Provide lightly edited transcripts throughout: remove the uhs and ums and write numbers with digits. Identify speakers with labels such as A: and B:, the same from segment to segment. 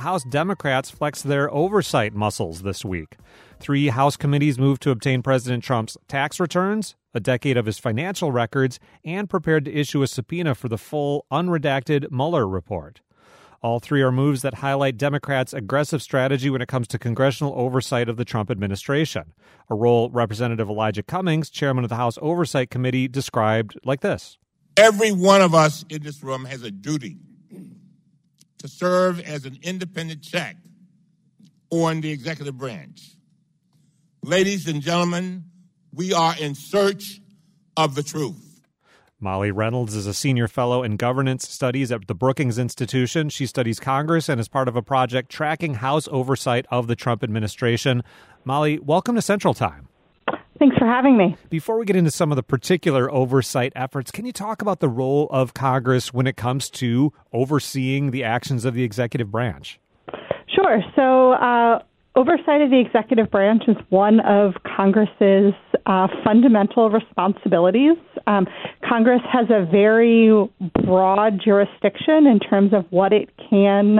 A: House Democrats flexed their oversight muscles this week. 3 House committees moved to obtain President Trump's tax returns, a decade of his financial records, and prepared to issue a subpoena for the full, unredacted Mueller report. All 3 are moves that highlight Democrats' aggressive strategy when it comes to congressional oversight of the Trump administration, a role Representative Elijah Cummings, chairman of the House Oversight Committee, described like this.
B: Every one of us in this room has a duty to serve as an independent check on the executive branch. Ladies and gentlemen, we are in search of the truth.
A: Molly Reynolds is a senior fellow in governance studies at the Brookings Institution. She studies Congress and is part of a project tracking House oversight of the Trump administration. Molly, welcome to Central Time.
C: Thanks for having me.
A: Before we get into some of the particular oversight efforts, can you talk about the role of Congress when it comes to overseeing the actions of the executive branch?
C: Sure. So oversight of the executive branch is one of Congress's fundamental responsibilities. Congress has a very broad jurisdiction in terms of what it can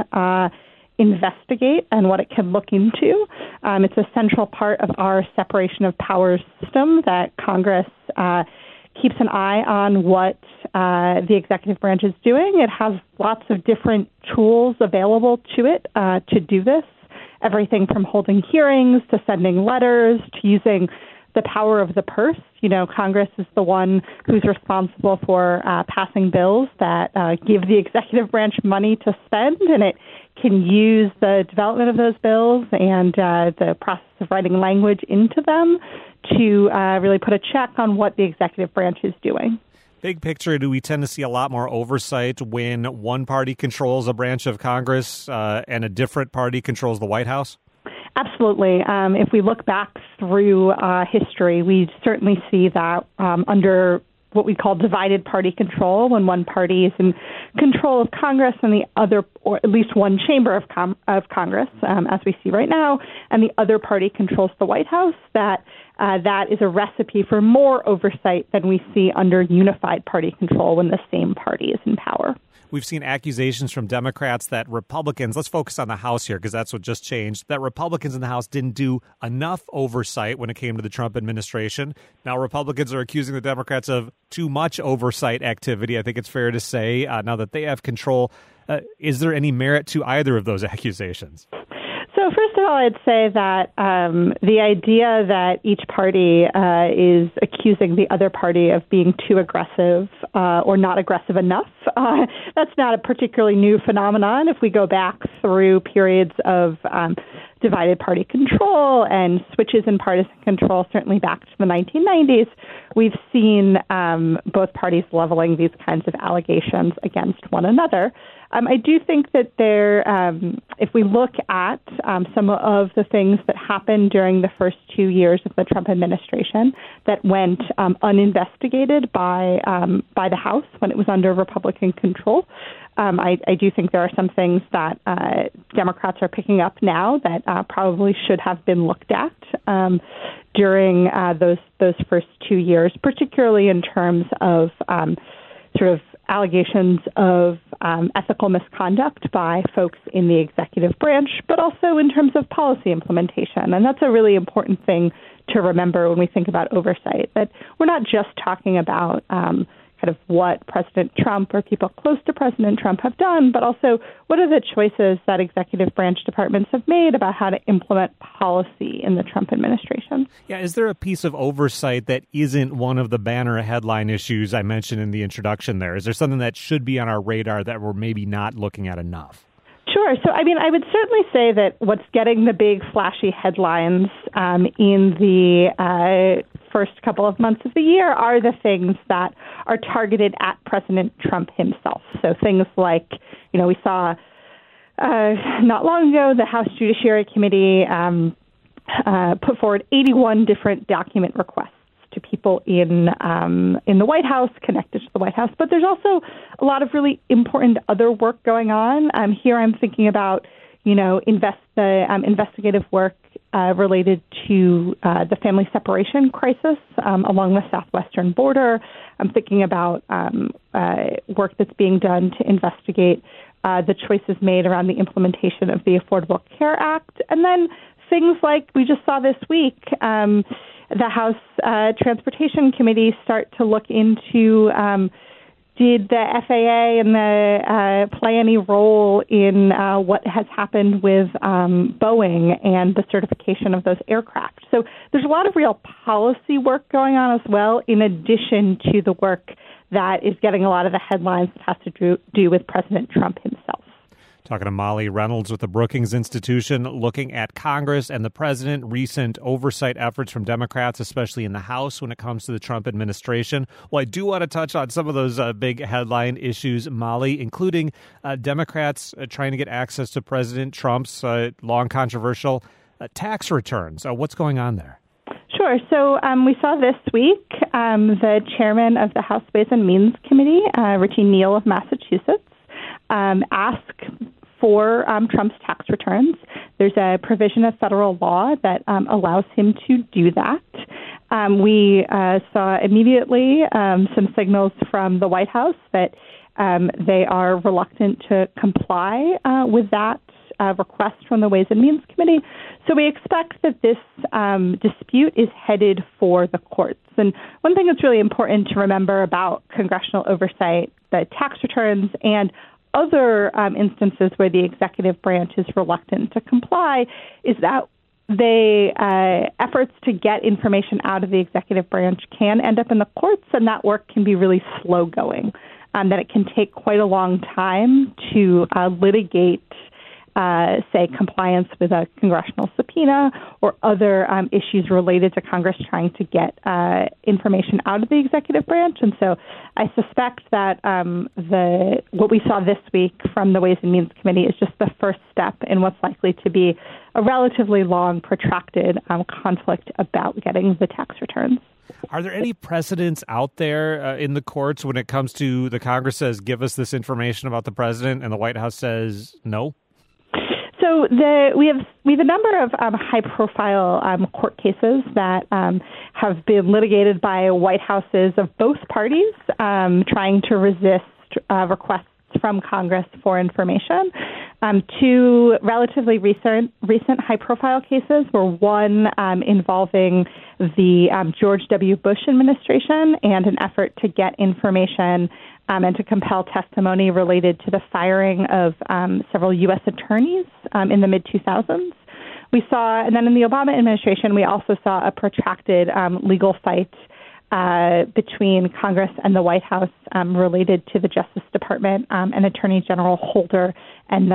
C: investigate and what it can look into. It's a central part of our separation of powers system that Congress keeps an eye on what the executive branch is doing. It has lots of different tools available to it to do this, everything from holding hearings to sending letters to using the power of the purse. You know, Congress is the one who's responsible for passing bills that give the executive branch money to spend, and it can use the development of those bills and the process of writing language into them to really put a check on what the executive branch is doing.
A: Big picture, do we tend to see a lot more oversight when one party controls a branch of Congress and a different party controls the White House?
C: Absolutely. If we look back through history, we certainly see that under what we call divided party control, when one party is in control of Congress and the other, or at least one chamber of Congress, as we see right now, and the other party controls the White House, that is a recipe for more oversight than we see under unified party control when the same party is in power.
A: We've seen accusations from Democrats that Republicans, let's focus on the House here because that's what just changed, that Republicans in the House didn't do enough oversight when it came to the Trump administration. Now Republicans are accusing the Democrats of too much oversight activity, I think it's fair to say, now that they have control. Is there any merit to either of those accusations?
C: So first of all, I'd say that the idea that each party is accusing the other party of being too aggressive or not aggressive enough, that's not a particularly new phenomenon. If we go back through periods of divided party control and switches in partisan control, certainly back to the 1990s, we've seen both parties leveling these kinds of allegations against one another. I do think that if we look at some of the things that happened during the first 2 years of the Trump administration that went uninvestigated by the House when it was under Republican control, I do think there are some things that Democrats are picking up now that probably should have been looked at during those first 2 years, particularly in terms of sort of allegations of ethical misconduct by folks in the executive branch, but also in terms of policy implementation. And that's a really important thing to remember when we think about oversight, that we're not just talking about kind of what President Trump or people close to President Trump have done, but also what are the choices that executive branch departments have made about how to implement policy in the Trump administration.
A: Yeah, is there a piece of oversight that isn't one of the banner headline issues I mentioned in the introduction there? Is there something that should be on our radar that we're maybe not looking at enough?
C: Sure. So, I mean, I would certainly say that what's getting the big flashy headlines in the first couple of months of the year are the things that are targeted at President Trump himself. So things like, you know, we saw not long ago the House Judiciary Committee put forward 81 different document requests to people in the White House, connected to the White House. But there's also a lot of really important other work going on. Here I'm thinking about, you know, investigative work related to the family separation crisis along the southwestern border. I'm thinking about work that's being done to investigate the choices made around the implementation of the Affordable Care Act, and then things like we just saw this week, the House Transportation Committee start to look into did the FAA and the play any role in what has happened with Boeing and the certification of those aircraft? So there's a lot of real policy work going on as well, in addition to the work that is getting a lot of the headlines that has to do with President Trump himself.
A: Talking to Molly Reynolds with the Brookings Institution, looking at Congress and the president, recent oversight efforts from Democrats, especially in the House when it comes to the Trump administration. Well, I do want to touch on some of those big headline issues, Molly, including Democrats trying to get access to President Trump's long controversial tax returns. What's going on there?
C: Sure. So we saw this week the chairman of the House Ways and Means Committee, Richie Neal of Massachusetts, ask for Trump's tax returns. There's a provision of federal law that allows him to do that. We saw immediately some signals from the White House that they are reluctant to comply with that request from the Ways and Means Committee. So we expect that this dispute is headed for the courts. And one thing that's really important to remember about congressional oversight, the tax returns and other instances where the executive branch is reluctant to comply, is that efforts to get information out of the executive branch can end up in the courts, and that work can be really slow going, that it can take quite a long time to litigate say, compliance with a congressional subpoena or other issues related to Congress trying to get information out of the executive branch. And so I suspect that what we saw this week from the Ways and Means Committee is just the first step in what's likely to be a relatively long, protracted conflict about getting the tax returns.
A: Are there any precedents out there in the courts when it comes to the Congress says, give us this information about the president, and the White House says no?
C: So we have a number of high-profile court cases that have been litigated by White Houses of both parties trying to resist requests from Congress for information. Two relatively recent high-profile cases were one involving the George W. Bush administration and an effort to get information and to compel testimony related to the firing of several U.S. attorneys in the mid-2000s. And then in the Obama administration, we also saw a protracted legal fight between Congress and the White House related to the Justice Department and Attorney General Holder and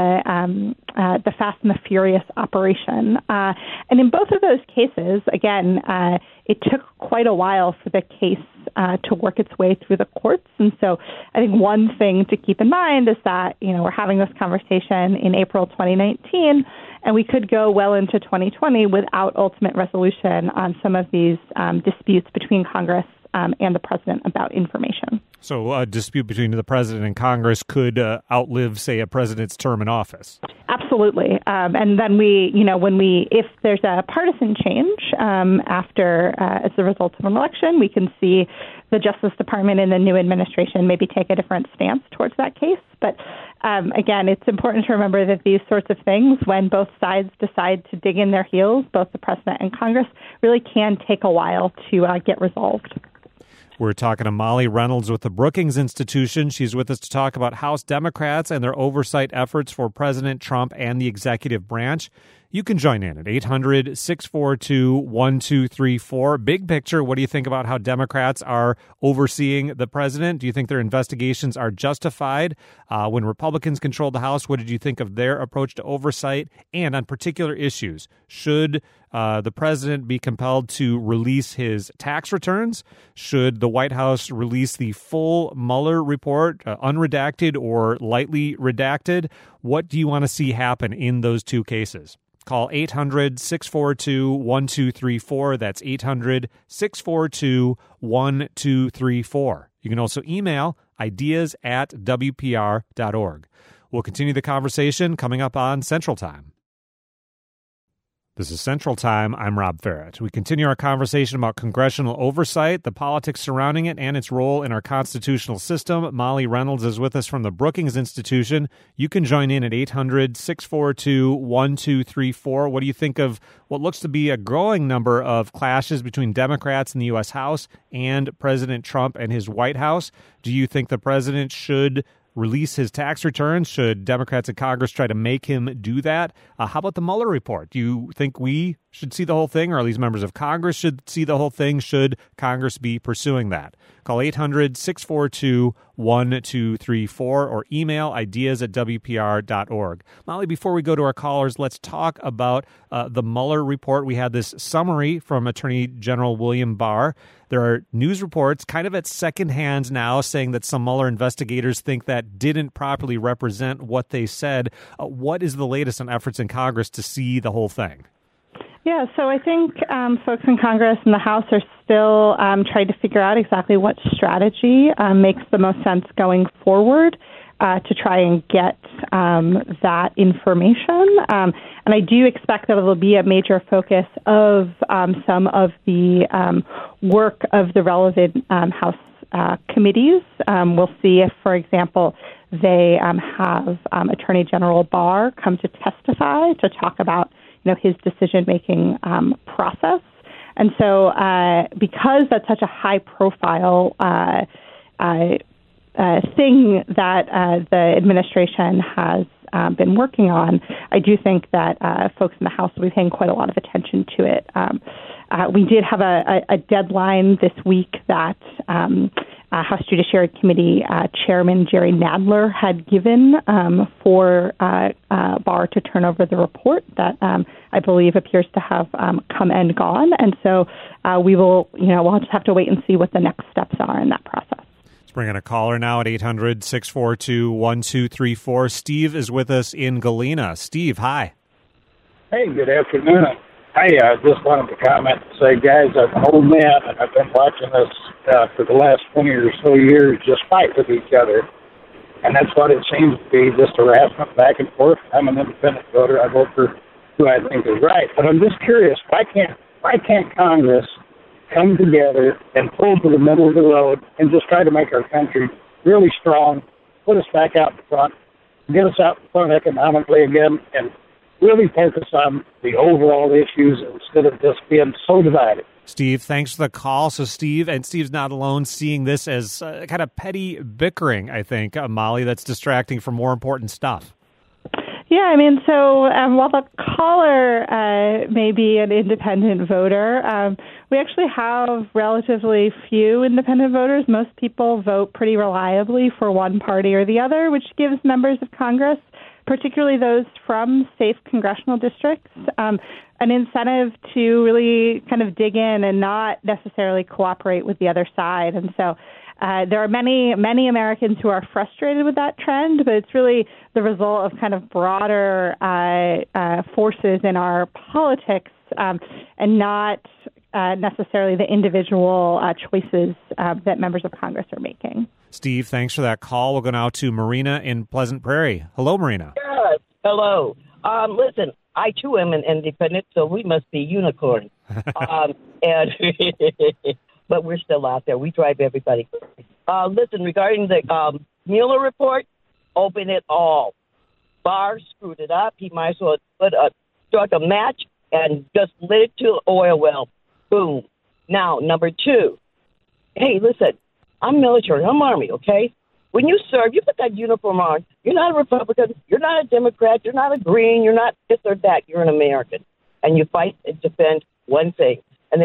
C: the Fast and the Furious operation. And in both of those cases, again, it took quite a while for the case to work its way through the courts. And so I think one thing to keep in mind is that, we're having this conversation in April 2019, and we could go well into 2020 without ultimate resolution on some of these disputes between Congress and the president about information.
A: So a dispute between the president and Congress could outlive, say, a president's term in office.
C: Absolutely. And then if there's a partisan change as a result of an election, we can see the Justice Department and the new administration maybe take a different stance towards that case. But again, it's important to remember that these sorts of things, when both sides decide to dig in their heels, both the president and Congress, really can take a while to get resolved.
A: We're talking to Molly Reynolds with the Brookings Institution. She's with us to talk about House Democrats and their oversight efforts for President Trump and the executive branch. You can join in at 800-642-1234. Big picture, what do you think about how Democrats are overseeing the president? Do you think their investigations are justified? When Republicans controlled the House, what did you think of their approach to oversight? And on particular issues, should the president be compelled to release his tax returns? Should the White House release the full Mueller report, unredacted or lightly redacted? What do you want to see happen in those two cases? Call 800-642-1234. That's 800-642-1234. You can also email ideas@wpr.org. We'll continue the conversation coming up on Central Time. This is Central Time. I'm Rob Farrett. We continue our conversation about congressional oversight, the politics surrounding it, and its role in our constitutional system. Molly Reynolds is with us from the Brookings Institution. You can join in at 800-642-1234. What do you think of what looks to be a growing number of clashes between Democrats in the U.S. House and President Trump and his White House? Do you think the president should release his tax returns? Should Democrats in Congress try to make him do that? How about the Mueller report? Do you think we should see the whole thing, or at least members of Congress should see the whole thing? Should Congress be pursuing that? Call 800-642-1234 or email ideas@wpr.org. Molly, before we go to our callers, let's talk about the Mueller report. We had this summary from Attorney General William Barr. There are news reports kind of at second hand now saying that some Mueller investigators think that didn't properly represent what they said. What is the latest on efforts in Congress to see the whole thing?
C: Yeah, so I think folks in Congress and the House are still trying to figure out exactly what strategy makes the most sense going forward to try and get that information. And I do expect that it will be a major focus of some of the work of the relevant House committees. We'll see if, for example, they have Attorney General Barr come to testify to talk about his decision-making process. And so because that's such a high-profile thing that the administration has been working on, I do think that folks in the House will be paying quite a lot of attention to it. We did have a deadline this week that House Judiciary Committee Chairman Jerry Nadler had given for Barr to turn over the report that I believe appears to have come and gone. And so we'll just have to wait and see what the next steps are in that process.
A: Let's bring in a caller now at 800-642-1234. Steve is with us in Galena. Steve, hi.
D: Hey, good afternoon. I just wanted to comment and say, guys, I'm an old man, and I've been watching this for the last 20 or so years just fight with each other. And that's what it seems to be, just harassment back and forth. I'm an independent voter. I vote for who I think is right. But I'm just curious, why can't Congress come together and pull to the middle of the road and just try to make our country really strong, put us back out in front, get us out in front economically again, and really focus on the overall issues instead of just being so divided.
A: Steve, thanks for the call. So Steve's not alone seeing this as kind of petty bickering, I think, Molly, that's distracting from more important stuff.
C: Yeah, I mean, so while the caller may be an independent voter, we actually have relatively few independent voters. Most people vote pretty reliably for one party or the other, which gives members of Congress, particularly those from safe congressional districts, an incentive to really kind of dig in and not necessarily cooperate with the other side. And so there are many Americans who are frustrated with that trend, but it's really the result of kind of broader forces in our politics and not necessarily the individual choices that members of Congress are making.
A: Steve, thanks for that call. We'll go now to Marina in Pleasant Prairie. Hello, Marina.
E: Yes, hello. Listen, I too am an independent, so we must be unicorns. And but we're still out there. We drive everybody. Listen, regarding the Mueller report, open it all. Barr screwed it up. He might as well struck a match and just lit it to the oil well. Boom. Now, number two. Hey, listen, I'm military. I'm Army, okay? When you serve, you put that uniform on. You're not a Republican. You're not a Democrat. You're not a Green. You're not this or that. You're an American. And you fight and defend one thing. And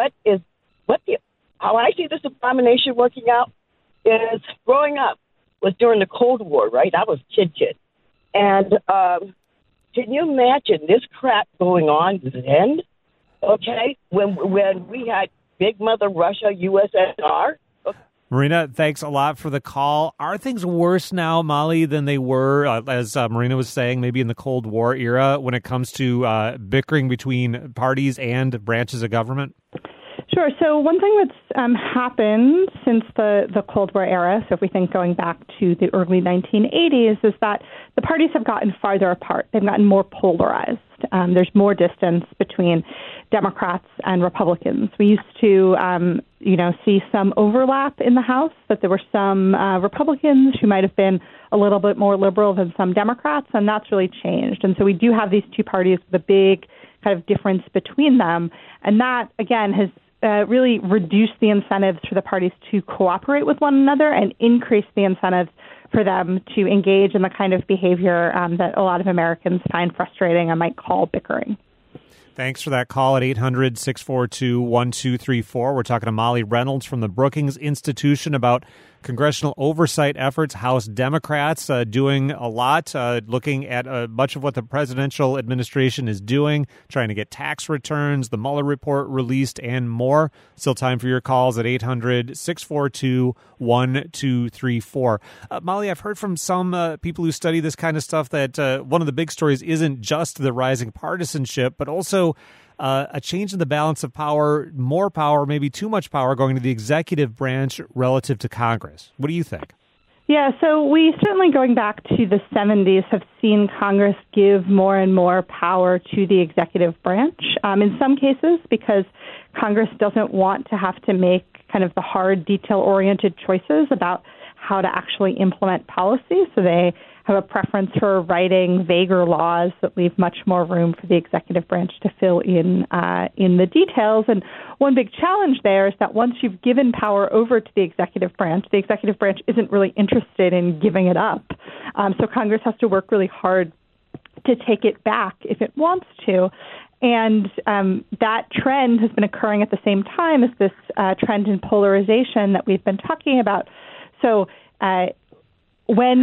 E: how I see this abomination working out is growing up was during the Cold War, right? I was kid. And can you imagine this crap going on then? Okay? When we had Big Mother Russia, USSR. Okay.
A: Marina, thanks a lot for the call. Are things worse now, Molly, than they were, as Marina was saying, maybe in the Cold War era when it comes to bickering between parties and branches of government?
C: Sure. So one thing that's happened since the Cold War era, so if we think going back to the early 1980s, is that the parties have gotten farther apart. They've gotten more polarized. There's more distance between Democrats and Republicans. We used to, see some overlap in the House, but there were some Republicans who might have been a little bit more liberal than some Democrats, and that's really changed. And so we do have these two parties with a big kind of difference between them, and that, again, has really reduced the incentives for the parties to cooperate with one another and increase the incentives for them to engage in the kind of behavior that a lot of Americans find frustrating and might call bickering.
A: Thanks for that call at 800-642-1234. We're talking to Molly Reynolds from the Brookings Institution about congressional oversight efforts. House Democrats doing a lot, looking at much of what the presidential administration is doing, trying to get tax returns, the Mueller report released, and more. Still time for your calls at 800-642-1234. Molly, I've heard from some people who study this kind of stuff that one of the big stories isn't just the rising partisanship, but also a change in the balance of power, more power, maybe too much power going to the executive branch relative to Congress. What do you think?
C: Yeah, so we certainly, going back to the 70s, have seen Congress give more and more power to the executive branch. In some cases, because Congress doesn't want to have to make kind of the hard, detail-oriented choices about how to actually implement policy. So they have a preference for writing vaguer laws that leave much more room for the executive branch to fill in the details. And one big challenge there is that once you've given power over to the executive branch isn't really interested in giving it up. So Congress has to work really hard to take it back if it wants to. And that trend has been occurring at the same time as this trend in polarization that we've been talking about. So when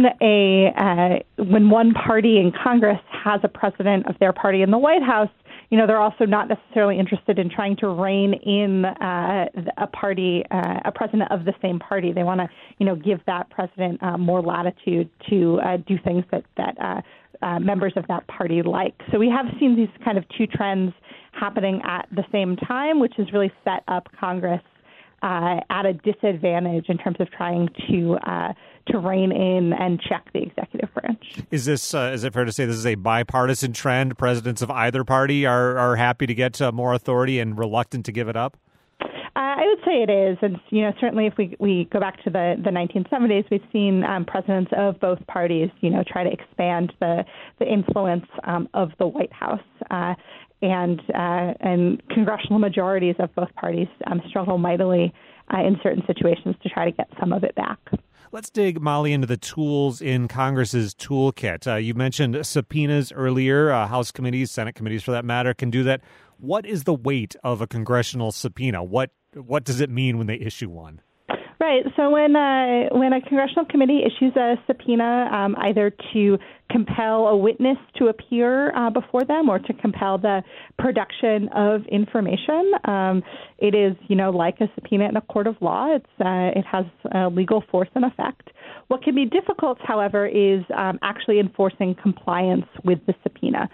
C: one party in Congress has a president of their party in the White House, they're also not necessarily interested in trying to rein in a president of the same party. They want to, give that president more latitude to do things that members of that party like. So we have seen these kind of two trends happening at the same time, which has really set up Congress at a disadvantage in terms of trying to rein in and check the executive branch.
A: Is it fair to say this is a bipartisan trend? Presidents of either party are happy to get more authority and reluctant to give it up?
C: I would say it is. And, certainly if we go back to the 1970s, we've seen presidents of both parties, try to expand the influence of the White House. And congressional majorities of both parties struggle mightily in certain situations to try to get some of it back.
A: Let's dig, Molly, into the tools in Congress's toolkit. You mentioned subpoenas earlier. House committees, Senate committees for that matter, can do that. What is the weight of a congressional subpoena? What does it mean when they issue one?
C: Right. So when a congressional committee issues a subpoena, either to compel a witness to appear before them or to compel the production of information, it is, like a subpoena in a court of law. It has legal force and effect. What can be difficult, however, is actually enforcing compliance with the subpoena.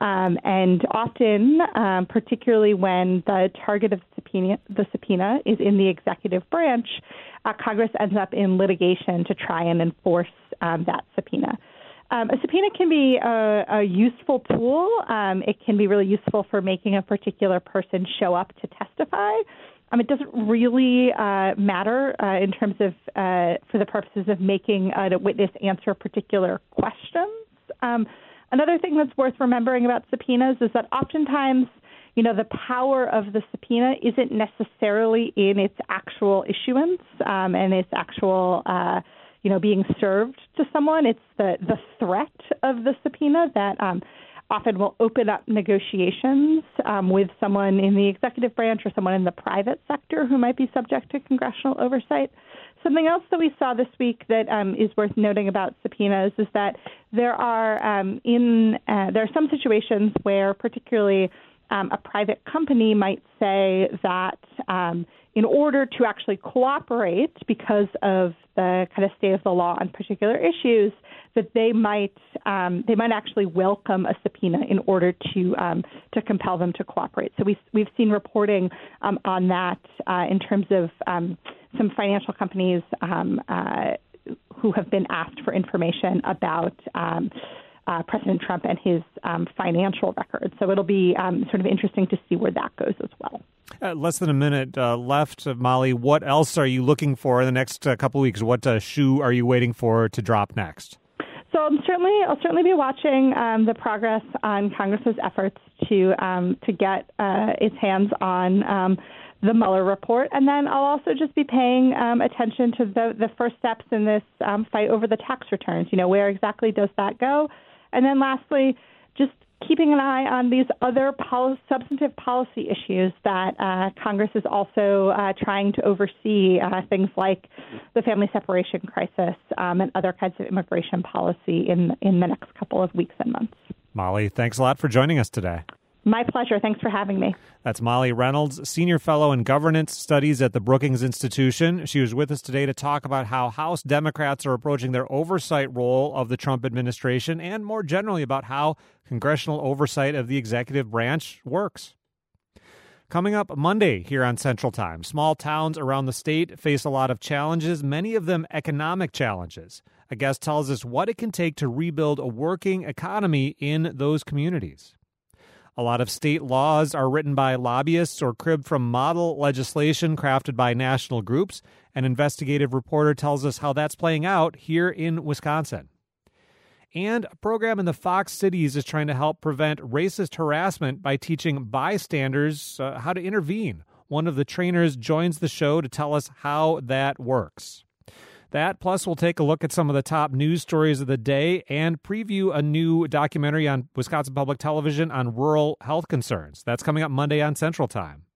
C: And often, particularly when the target of the subpoena is in the executive branch, Congress ends up in litigation to try and enforce that subpoena. A subpoena can be a useful tool. It can be really useful for making a particular person show up to testify. It doesn't really matter in terms of for the purposes of making a witness answer particular questions. Another thing that's worth remembering about subpoenas is that oftentimes, the power of the subpoena isn't necessarily in its actual issuance and its actual, being served to someone. It's the threat of the subpoena that often will open up negotiations with someone in the executive branch or someone in the private sector who might be subject to congressional oversight. Something else that we saw this week that is worth noting about subpoenas is that there are some situations where particularly a private company might say that in order to actually cooperate because of the kind of state of the law on particular issues, that they might actually welcome a subpoena in order to compel them to cooperate. So we've seen reporting on that in terms of some financial companies who have been asked for information about President Trump and his financial record. So it'll be sort of interesting to see where that goes as well.
A: Less than a minute left, Molly. What else are you looking for in the next couple of weeks? What shoe are you waiting for to drop next?
C: So I'll certainly be watching the progress on Congress's efforts to get its hands on the Mueller report, and then I'll also just be paying attention to the first steps in this fight over the tax returns. Where exactly does that go? And then lastly, just keeping an eye on these other substantive policy issues that Congress is also trying to oversee, things like the family separation crisis and other kinds of immigration policy in the next couple of weeks and months.
A: Molly, thanks a lot for joining us today.
C: My pleasure. Thanks for having me.
A: That's Molly Reynolds, Senior Fellow in Governance Studies at the Brookings Institution. She was with us today to talk about how House Democrats are approaching their oversight role of the Trump administration and more generally about how congressional oversight of the executive branch works. Coming up Monday here on Central Time, small towns around the state face a lot of challenges, many of them economic challenges. A guest tells us what it can take to rebuild a working economy in those communities. A lot of state laws are written by lobbyists or cribbed from model legislation crafted by national groups. An investigative reporter tells us how that's playing out here in Wisconsin. And a program in the Fox Cities is trying to help prevent racist harassment by teaching bystanders how to intervene. One of the trainers joins the show to tell us how that works. That, plus we'll take a look at some of the top news stories of the day and preview a new documentary on Wisconsin Public Television on rural health concerns. That's coming up Monday on Central Time.